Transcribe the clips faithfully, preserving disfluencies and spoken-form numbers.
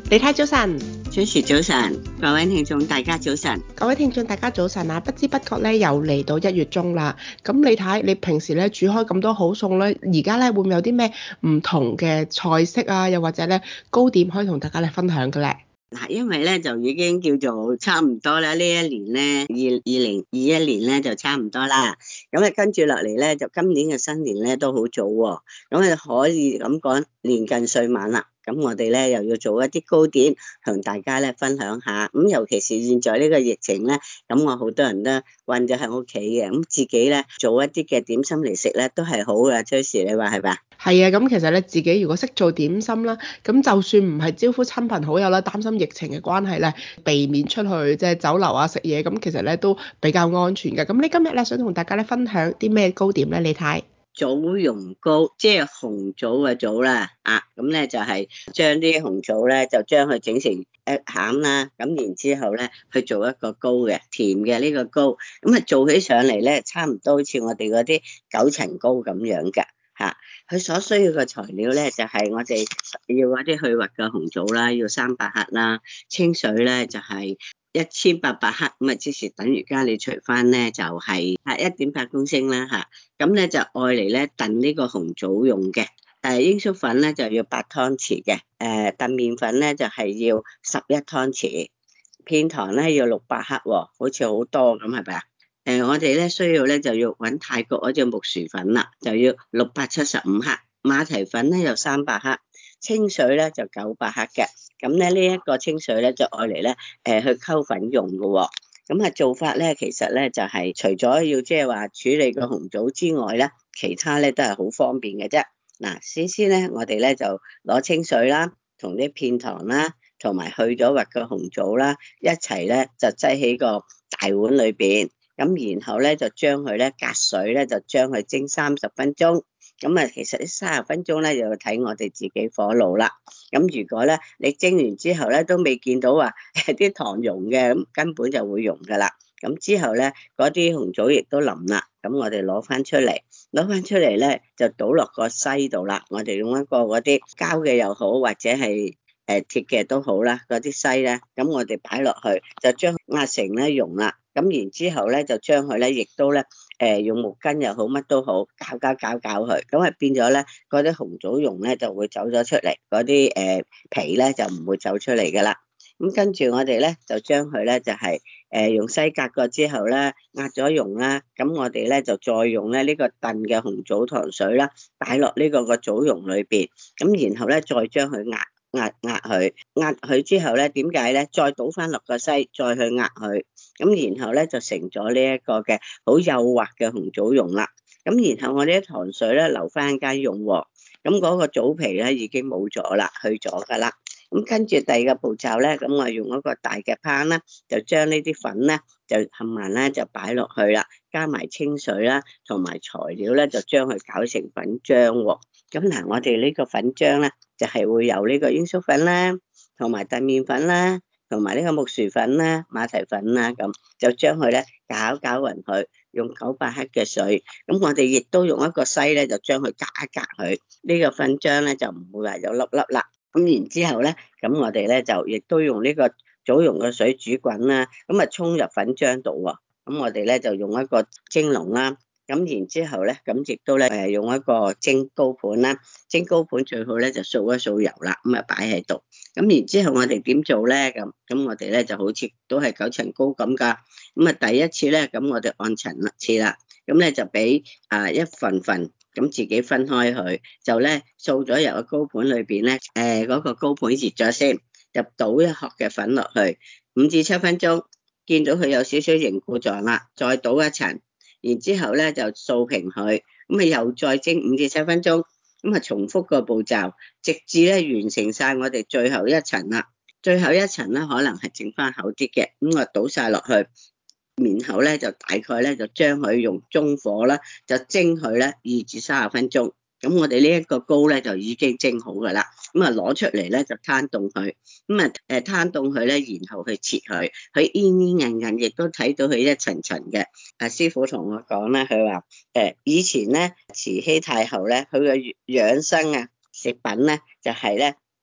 李太早晨， 主持早晨，各位聽眾大家早晨。 各位聽眾大家早晨啊！不知不覺咧又嚟到一月中啦。咁你睇你平時咧煮開咁多好餸咧，而家咧會唔會有啲咩唔同嘅菜式啊？又或者咧糕點可以同大家咧分享嘅咧？ 嗱，因為咧就已經叫做差唔多啦，呢一年咧二二零二一年咧就差唔多啦。咁啊跟住落嚟咧，就今年嘅新年咧都好早喎、哦。咁啊可以咁講，年近歲晚啦。咁我哋咧又要做一啲糕點，同大家咧分享下。咁尤其是現在呢個疫情咧，咁我好多人都困咗喺屋企嘅，咁自己咧做一啲嘅點心嚟食咧都係好嘅。Joyce，你話係咪？ 係啊，咁其實咧自己如果識做點心啦，咁就算唔係招呼親朋好友啦，擔心疫情嘅關係咧，避免出去即係酒樓啊食嘢，咁其實咧都比較安全嘅。咁你今日咧想同大家咧分享啲咩糕點咧？你睇。 棗蓉糕，即係紅棗嘅棗啦，啊，咁咧就係將啲紅棗咧就將佢整成一餡啦，咁然之後咧去做一個糕嘅，甜嘅呢個糕，咁啊做起上嚟咧差唔多好似我哋嗰啲九層糕咁樣嘅，吓、啊，佢所需要嘅材料咧就係、是、我哋要嗰啲去核嘅紅棗啦，要三百克啦，清水咧就係、是。一千八百克咁啊，即是等於加你除翻咧就係啊一點八公升啦吓，咁咧就愛嚟咧燉呢個紅棗用嘅。誒鷹粟粉咧就要八湯匙嘅，誒燉麵粉咧就係要十一湯匙，片糖咧要六百克，好似好多咁係咪啊？誒我哋咧需要咧就要揾泰國嗰隻木薯粉啦，就要六百七十五克，馬蹄粉咧有三百克，清水咧就九百克嘅。咁咧呢一個清水咧就愛嚟咧誒去溝粉用嘅喎、哦，咁啊做法咧其實咧就係、是、除咗要即係話處理個紅棗之外咧，其他咧都係好方便嘅啫。嗱，先先咧我哋咧就攞清水啦，同啲片糖啦，同埋去咗核嘅紅棗啦，一齊咧就擠喺個大碗裏邊，咁然後咧就將佢咧隔水咧就將佢蒸三十分鐘。咁啊，其實呢三十分鐘咧，就要睇我哋自己火爐啦。咁如果咧你蒸完之後咧都未見到話啲糖溶嘅，咁根本就會溶噶啦。咁之後咧嗰啲紅棗亦都腍啦，咁我哋攞翻出嚟，攞翻出嚟咧就倒落個篩度啦。我哋用一個嗰啲膠嘅又好，或者係誒鐵嘅都好啦，嗰啲篩咧，咁我哋擺落去就將壓成咧溶啦。咁然之後咧就將佢咧亦都咧。誒、呃，用毛巾又好，乜都好，攪攪攪攪佢，咁啊變咗咧，嗰啲紅棗蓉咧就會走咗出嚟，嗰啲誒皮咧就唔會走出嚟噶啦。咁跟住我哋咧就將佢咧就係、是、誒、呃、用西格過之後咧壓咗蓉啦，咁我哋咧就再用咧呢、這個燉嘅紅棗糖水啦，擺落呢個個棗蓉裏邊，咁然後咧再將佢壓壓壓佢，壓佢之後咧點解咧再倒翻落個篩，再去壓佢。咁然後咧就成咗呢一個嘅好幼滑嘅紅棗蓉啦。咁然後我哋啲糖水咧留翻間用喎。咁嗰個棗皮咧已經冇咗啦，去咗噶啦。咁跟住第二個步驟咧，咁我用一個大嘅盤啦，就將呢啲粉咧就冚唪唥就擺落去啦，加埋清水啦，同埋材料咧就將佢攪成粉漿喎。咁嗱，我哋呢個粉漿咧就係、是、會有呢個鷹粟粉啦，同埋燉麵粉啦。同埋呢個木薯粉啦、馬蹄粉啦，咁就將佢咧攪攪勻佢，用九百克嘅水。咁我哋亦都用一個篩咧，就將佢隔一隔佢。呢個粉漿咧就唔會話有粒粒啦。咁然之後咧，咁我哋咧就亦都用呢個棗蓉嘅水煮滾啦，咁啊沖入粉漿度喎。咁我哋咧就用一個蒸籠啦。咁然之後咧，咁亦都咧誒用一個蒸糕盤啦，蒸糕盤最好咧就掃一掃油啦，咁啊擺喺度。咁然之後我哋點做咧？咁咁我哋咧就好似都係九層糕咁噶。咁啊第一次咧，咁我哋按層次啦，咁咧就俾啊一份份咁自己分開佢，就咧掃咗入個糕盤裏邊咧，誒、呃、嗰、那個糕盤熱咗先，就倒一殼嘅粉落去，五至七分鐘，見到佢有少少凝固狀啦，再倒一層。然之後咧就掃平佢，咁啊又再蒸五至七分鐘，咁啊重複個步驟，直至咧完成晒我哋最後一層啦。最後一層咧可能係整翻厚啲嘅，咁啊倒晒落去，然後咧就大概咧就將佢用中火啦，就蒸佢咧二至三十分鐘。咁我哋呢一個糕咧就已經蒸好噶啦，咁啊攞出嚟咧就攤凍佢，咁啊誒攤凍佢咧，然後去切佢，佢煙煙韌韌，亦都睇到佢一層層嘅。阿師傅同我講咧，佢話誒以前咧慈禧太后咧，佢嘅養生啊食品咧就係咧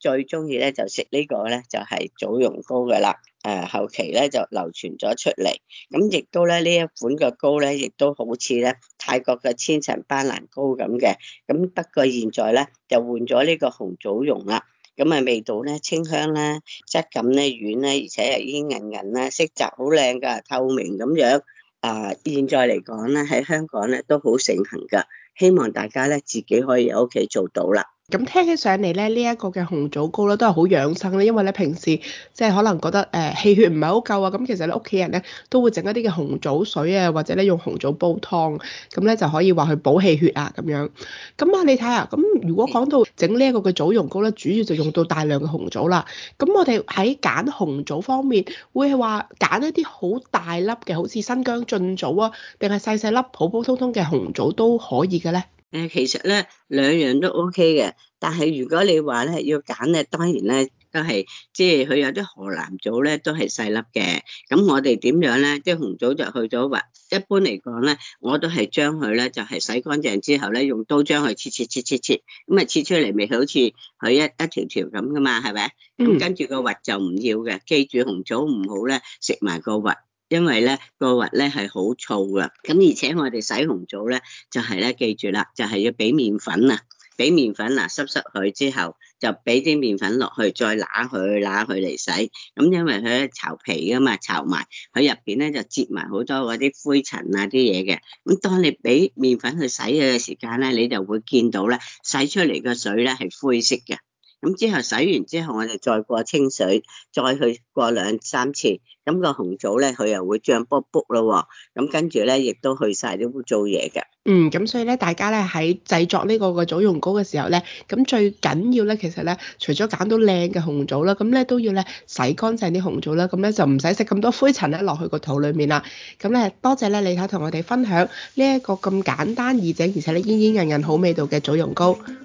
最中意咧就食呢個咧就係棗蓉糕嘅啦。誒後期咧就流傳咗出嚟，咁亦都咧呢一款嘅糕咧，亦都好似咧泰國嘅千層班蘭糕咁嘅，咁不過現在咧就換咗呢個紅棗蓉啦，咁啊味道咧清香啦，質感咧軟咧，而且係已經韌韌啦，色澤好靚噶，透明咁樣。啊，現在嚟講咧喺香港咧都好盛行噶，希望大家咧自己可以喺屋企做到啦。 咁聽起上嚟咧，呢、這、一個嘅紅棗糕咧都係好養生咧，因為咧平時即係可能覺得誒、呃、氣血唔係好夠啊，咁其實咧屋企人咧都會整一啲嘅紅棗水啊，或者咧用紅棗煲湯，咁咧就可以話去補氣血啊咁樣。咁啊，你睇下，咁如果講到整呢一個嘅棗蓉糕咧，主要就用到大量嘅紅棗啦。咁我哋喺揀紅棗方面，會係話揀一啲好大粒嘅，好似新疆晉棗啊，定係細細粒普普通通嘅紅棗都可以嘅咧？ 誒，其實咧兩樣都 O K 嘅，但係如果你話咧要揀咧，當然咧都係即係佢有啲河南棗咧都係細粒嘅。咁我哋點樣咧？即係紅棗就去咗核。一般嚟講咧，我都係將佢咧就係洗乾淨之後咧，用刀將佢切切切切切，咁啊切出嚟咪好似佢一一條條咁噶嘛，係咪？咁跟住個核就唔要嘅，記住紅棗唔好咧食埋個核。因為咧個核咧係好燥噶，咁而且我哋洗紅棗咧就係咧記住啦，就係要俾麵粉啊，俾麵粉嗱濕濕佢之後，就俾啲麵粉落去，再揦佢揦佢嚟洗。咁因為佢咧巢皮噶嘛，巢埋佢入邊咧就接埋好多嗰啲灰塵啊啲嘢嘅。咁當你俾麵粉去洗嘅時間咧，你就會見到咧洗出嚟嘅水咧係灰色嘅。咁之後洗完之後，我哋再過清水，再去過兩三次，咁個紅棗咧佢又會脹卜卜咯。咁跟住咧亦都去晒啲污糟嘢嘅。 嗯，咁所以咧，大家咧喺製作呢個嘅棗蓉糕嘅時候咧，咁最緊要咧，其實咧，除咗揀到靚嘅紅棗啦，咁咧都要咧洗乾淨啲紅棗啦，咁咧就唔使食咁多灰塵咧落去個肚裡面啦。咁咧多謝咧李太同我哋分享呢一個咁簡單易整，而且咧煙煙韌韌好味道嘅棗蓉糕。